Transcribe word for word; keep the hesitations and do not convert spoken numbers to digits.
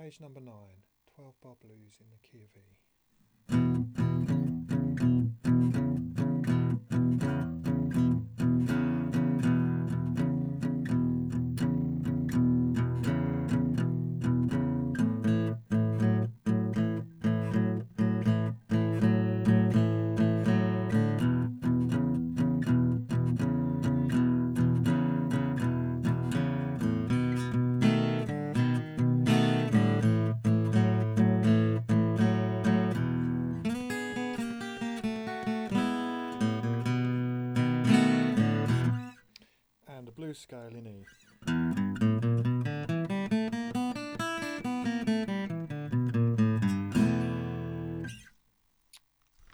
page number nine, twelve bar blues in the key of E. And a blues scale in E.